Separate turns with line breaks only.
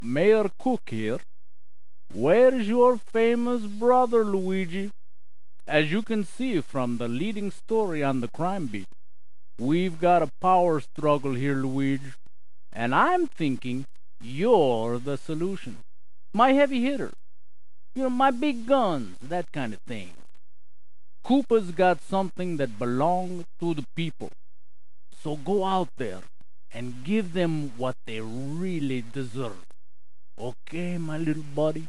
Mayor Cook here. Where's your famous brother, Luigi? As you can see from the leading story on the crime beat, we've got a power struggle here, Luigi. And I'm thinking you're the solution. My heavy hitter. My big guns, that kind of thing. Cooper's got something that belongs to the people. So go out there and give them what they really deserve. Okay, my little buddy?